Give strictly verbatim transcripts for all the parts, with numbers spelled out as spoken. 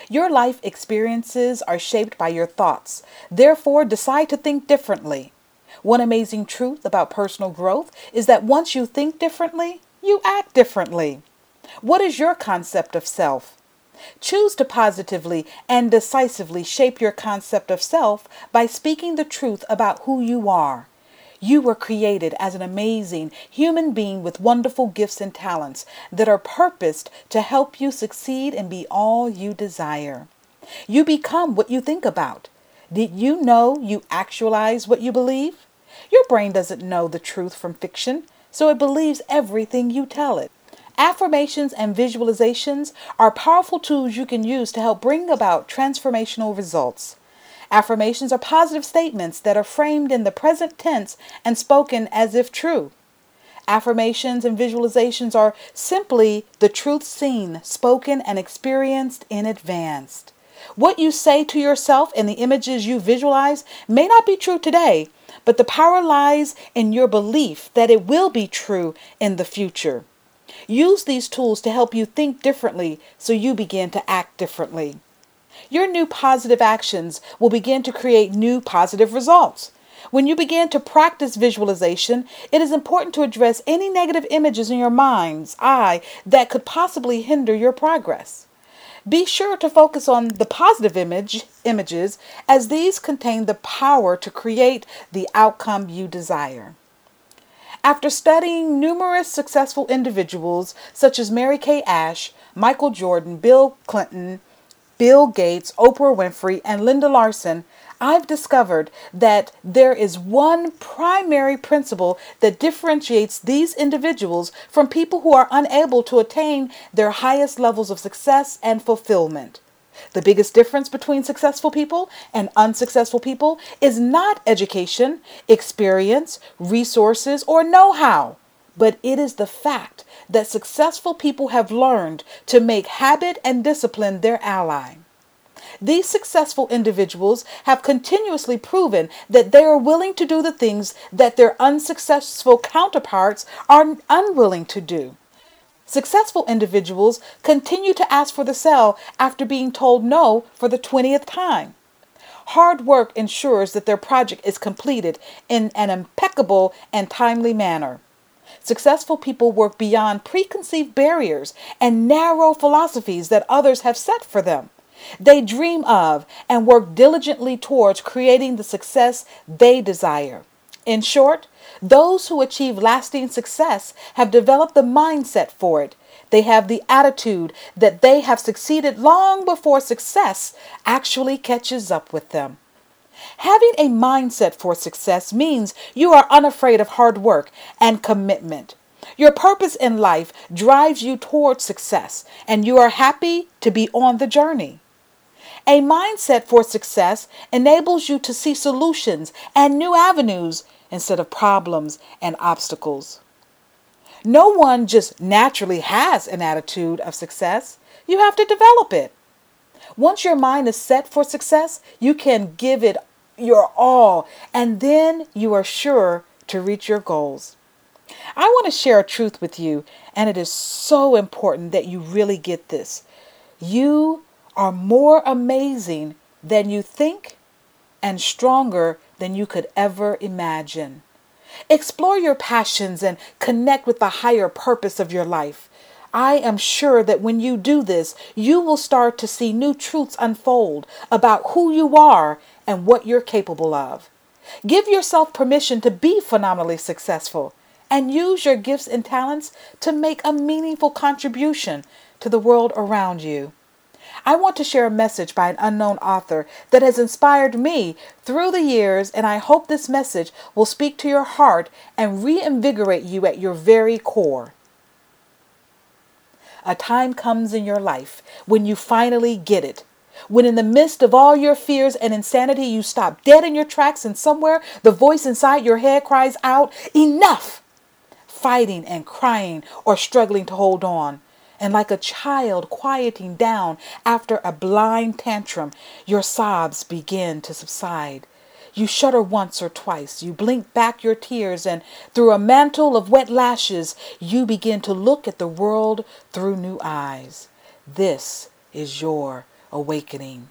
Your life experiences are shaped by your thoughts. Therefore, decide to think differently. One amazing truth about personal growth is that once you think differently, you act differently. What is your concept of self? Choose to positively and decisively shape your concept of self by speaking the truth about who you are. You were created as an amazing human being with wonderful gifts and talents that are purposed to help you succeed and be all you desire. You become what you think about. Did you know you actualize what you believe? Your brain doesn't know the truth from fiction, so it believes everything you tell it. Affirmations and visualizations are powerful tools you can use to help bring about transformational results. Affirmations are positive statements that are framed in the present tense and spoken as if true. Affirmations and visualizations are simply the truth seen, spoken, and experienced in advance. What you say to yourself and the images you visualize may not be true today, but the power lies in your belief that it will be true in the future. Use these tools to help you think differently so you begin to act differently. Your new positive actions will begin to create new positive results. When you begin to practice visualization, it is important to address any negative images in your mind's eye that could possibly hinder your progress. Be sure to focus on the positive image images as these contain the power to create the outcome you desire. After studying numerous successful individuals such as Mary Kay Ash, Michael Jordan, Bill Clinton, Bill Gates, Oprah Winfrey, and Linda Larson, I've discovered that there is one primary principle that differentiates these individuals from people who are unable to attain their highest levels of success and fulfillment. The biggest difference between successful people and unsuccessful people is not education, experience, resources, or know-how, but it is the fact that successful people have learned to make habit and discipline their ally. These successful individuals have continuously proven that they are willing to do the things that their unsuccessful counterparts are unwilling to do. Successful individuals continue to ask for the sale after being told no for the twentieth time. Hard work ensures that their project is completed in an impeccable and timely manner. Successful people work beyond preconceived barriers and narrow philosophies that others have set for them. They dream of and work diligently towards creating the success they desire. In short, those who achieve lasting success have developed the mindset for it. They have the attitude that they have succeeded long before success actually catches up with them. Having a mindset for success means you are unafraid of hard work and commitment. Your purpose in life drives you towards success, and you are happy to be on the journey. A mindset for success enables you to see solutions and new avenues instead of problems and obstacles. No one just naturally has an attitude of success. You have to develop it. Once your mind is set for success, you can give it your all, and then you are sure to reach your goals. I want to share a truth with you, and it is so important that you really get this. You are more amazing than you think and stronger than you could ever imagine. Explore your passions and connect with the higher purpose of your life. I am sure that when you do this, you will start to see new truths unfold about who you are and what you're capable of. Give yourself permission to be phenomenally successful and use your gifts and talents to make a meaningful contribution to the world around you. I want to share a message by an unknown author that has inspired me through the years, and I hope this message will speak to your heart and reinvigorate you at your very core. A time comes in your life when you finally get it. When in the midst of all your fears and insanity, you stop dead in your tracks, and somewhere the voice inside your head cries out, "Enough!" Fighting and crying or struggling to hold on. And like a child quieting down after a blind tantrum, your sobs begin to subside. You shudder once or twice. You blink back your tears, and through a mantle of wet lashes, you begin to look at the world through new eyes. This is your awakening.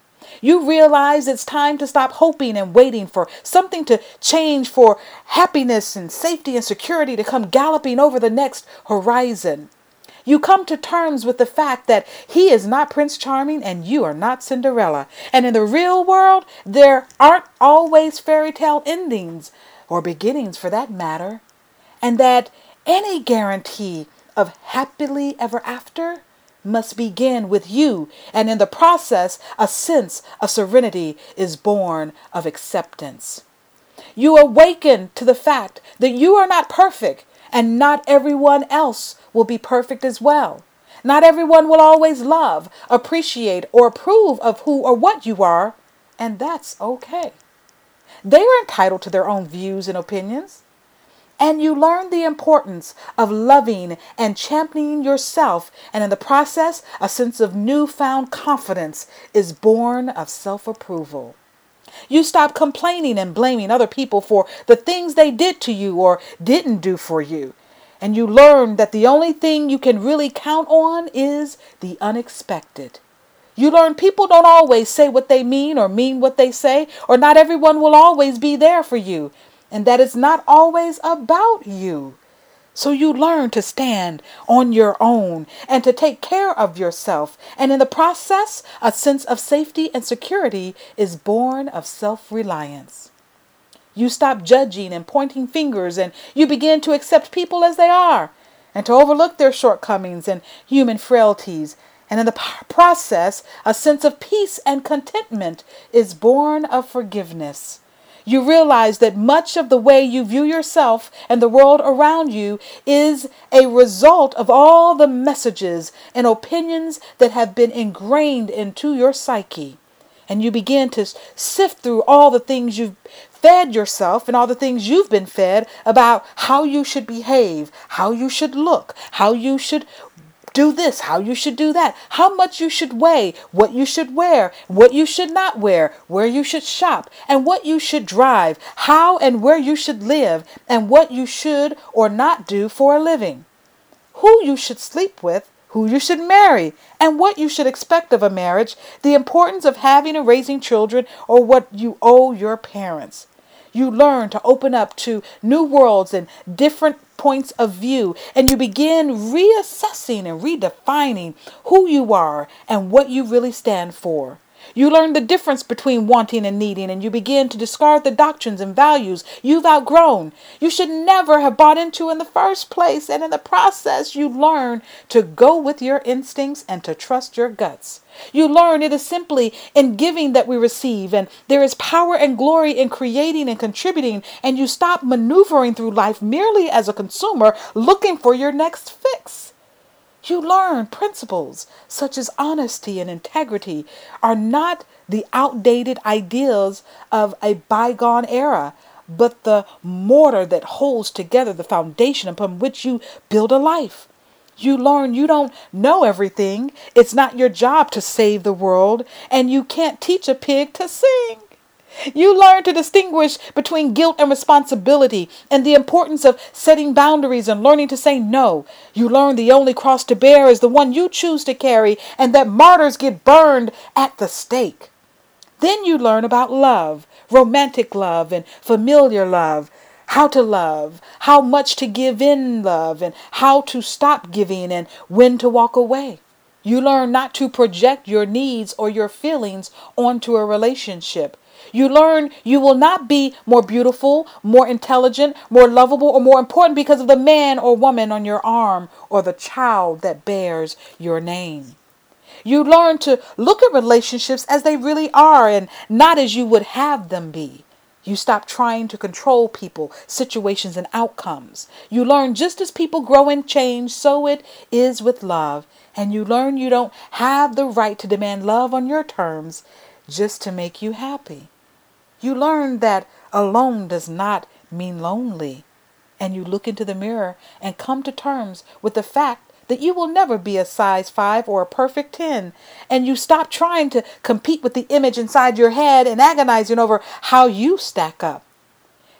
You realize it's time to stop hoping and waiting for something to change, for happiness and safety and security to come galloping over the next horizon. You come to terms with the fact that he is not Prince Charming and you are not Cinderella. And in the real world, there aren't always fairy tale endings, or beginnings for that matter. And that any guarantee of happily ever after must begin with you, and in the process, a sense of serenity is born of acceptance. You awaken to the fact that you are not perfect, and not everyone else will be perfect as well. Not everyone will always love, appreciate, or approve of who or what you are, and that's okay. They are entitled to their own views and opinions. And you learn the importance of loving and championing yourself, and in the process, a sense of newfound confidence is born of self-approval. You stop complaining and blaming other people for the things they did to you or didn't do for you. And you learn that the only thing you can really count on is the unexpected. You learn people don't always say what they mean or mean what they say, or not everyone will always be there for you, and that it's not always about you. So you learn to stand on your own and to take care of yourself. And in the process, a sense of safety and security is born of self-reliance. You stop judging and pointing fingers, and you begin to accept people as they are and to overlook their shortcomings and human frailties. And in the process, a sense of peace and contentment is born of forgiveness. You realize that much of the way you view yourself and the world around you is a result of all the messages and opinions that have been ingrained into your psyche. And you begin to sift through all the things you've fed yourself and all the things you've been fed about how you should behave, how you should look, how you should do this, how you should do that, how much you should weigh, what you should wear, what you should not wear, where you should shop, and what you should drive, how and where you should live, and what you should or not do for a living, who you should sleep with, who you should marry, and what you should expect of a marriage, the importance of having and raising children, or what you owe your parents. You learn to open up to new worlds and different points of view, and you begin reassessing and redefining who you are and what you really stand for. You learn the difference between wanting and needing, and you begin to discard the doctrines and values you've outgrown, you should never have bought into in the first place, and in the process you learn to go with your instincts and to trust your guts. You learn it is simply in giving that we receive, and there is power and glory in creating and contributing, and you stop maneuvering through life merely as a consumer looking for your next fix. You learn principles such as honesty and integrity are not the outdated ideals of a bygone era, but the mortar that holds together the foundation upon which you build a life. You learn you don't know everything. It's not your job to save the world, and you can't teach a pig to sing. You learn to distinguish between guilt and responsibility, and the importance of setting boundaries and learning to say no. You learn the only cross to bear is the one you choose to carry, and that martyrs get burned at the stake. Then you learn about love, romantic love and familiar love, how to love, how much to give in love, and how to stop giving and when to walk away. You learn not to project your needs or your feelings onto a relationship. You learn you will not be more beautiful, more intelligent, more lovable, or more important because of the man or woman on your arm or the child that bears your name. You learn to look at relationships as they really are and not as you would have them be. You stop trying to control people, situations, and outcomes. You learn just as people grow and change, so it is with love. And you learn you don't have the right to demand love on your terms just to make you happy. You learn that alone does not mean lonely. And you look into the mirror and come to terms with the fact that you will never be a size five or a perfect ten. And you stop trying to compete with the image inside your head and agonizing over how you stack up.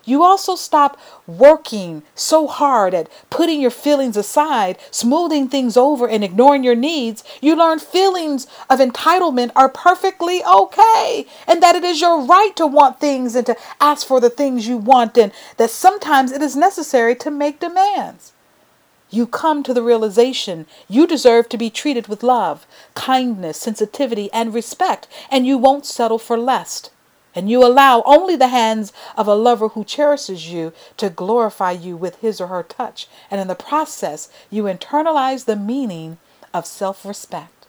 You also stop working so hard at putting your feelings aside, smoothing things over, and ignoring your needs. You learn feelings of entitlement are perfectly okay, and that it is your right to want things and to ask for the things you want, and that sometimes it is necessary to make demands. You come to the realization you deserve to be treated with love, kindness, sensitivity, and respect, and you won't settle for less. And you allow only the hands of a lover who cherishes you to glorify you with his or her touch. And in the process, you internalize the meaning of self-respect.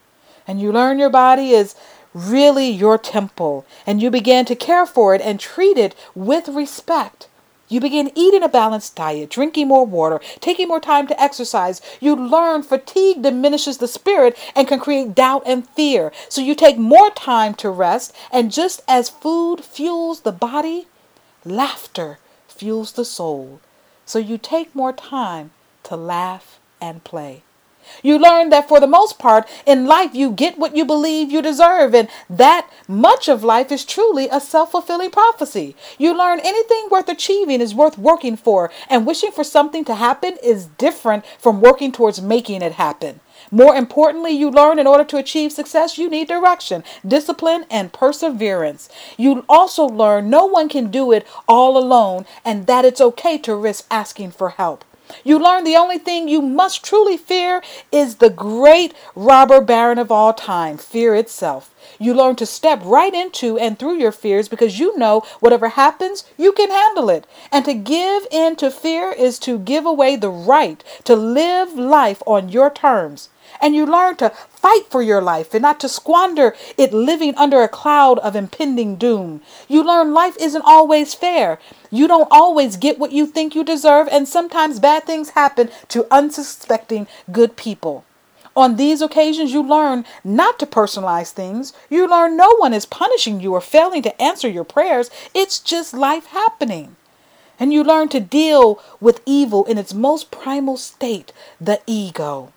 And you learn your body is really your temple, and you begin to care for it and treat it with respect. You begin eating a balanced diet, drinking more water, taking more time to exercise. You learn fatigue diminishes the spirit and can create doubt and fear. So you take more time to rest. And just as food fuels the body, laughter fuels the soul. So you take more time to laugh and play. You learn that for the most part in life, you get what you believe you deserve, and that much of life is truly a self-fulfilling prophecy. You learn anything worth achieving is worth working for, and wishing for something to happen is different from working towards making it happen. More importantly, you learn in order to achieve success, you need direction, discipline, and perseverance. You also learn no one can do it all alone, and that it's okay to risk asking for help. You learn the only thing you must truly fear is the great robber baron of all time, fear itself. You learn to step right into and through your fears because you know whatever happens, you can handle it. And to give in to fear is to give away the right to live life on your terms. And you learn to fight for your life and not to squander it living under a cloud of impending doom. You learn life isn't always fair. You don't always get what you think you deserve, and sometimes bad things happen to unsuspecting good people. On these occasions, you learn not to personalize things. You learn no one is punishing you or failing to answer your prayers. It's just life happening. And you learn to deal with evil in its most primal state, the ego.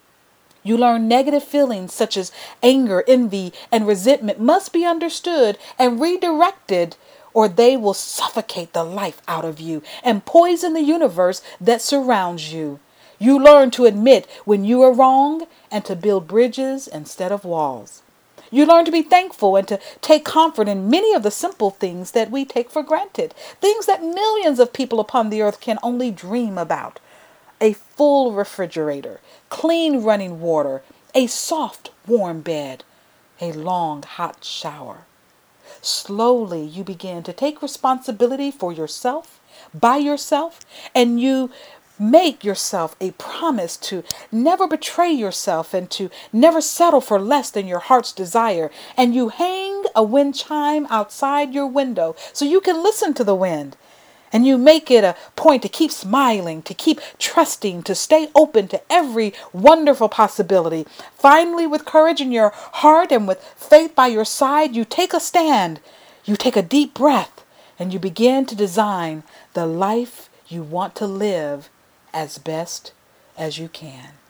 You learn negative feelings such as anger, envy, and resentment must be understood and redirected, or they will suffocate the life out of you and poison the universe that surrounds you. You learn to admit when you are wrong and to build bridges instead of walls. You learn to be thankful and to take comfort in many of the simple things that we take for granted, things that millions of people upon the earth can only dream about. A full refrigerator, clean running water, a soft, warm bed, a long, hot shower. Slowly, you begin to take responsibility for yourself, by yourself, and you make yourself a promise to never betray yourself and to never settle for less than your heart's desire. And you hang a wind chime outside your window so you can listen to the wind. And you make it a point to keep smiling, to keep trusting, to stay open to every wonderful possibility. Finally, with courage in your heart and with faith by your side, you take a stand, you take a deep breath, and you begin to design the life you want to live as best as you can.